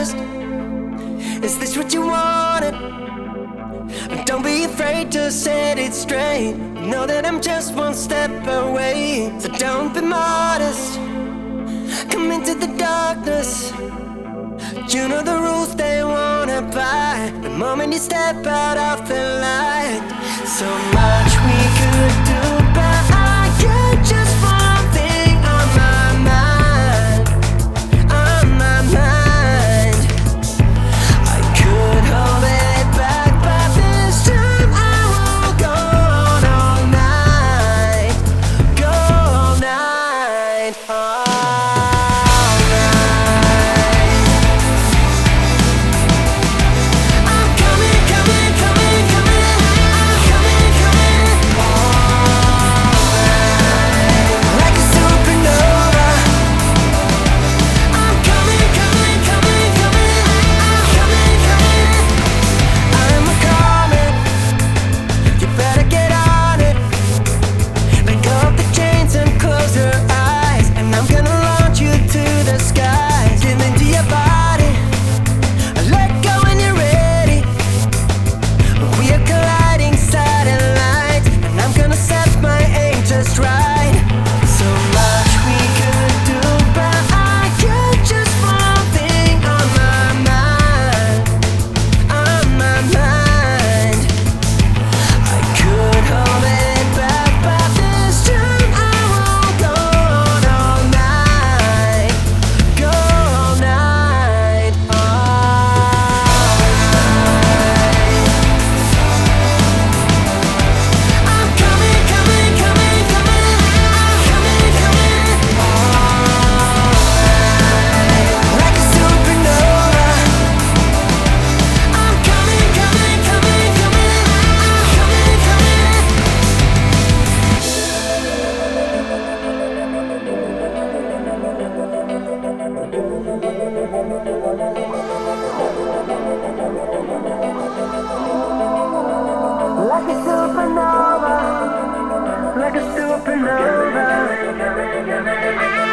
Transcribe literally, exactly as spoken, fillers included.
honest. Is this what you wanted? Don't be afraid to set it straight. Know that I'm just one step away, so don't be modest. Come into the darkness. You know the rules they wanna buy the moment you step out of the light. So much we could do, but I got just one thing on my mind. On my mind. I could hold it back, but this time I will go on all night. Go all night. All like a supernova, like a supernova.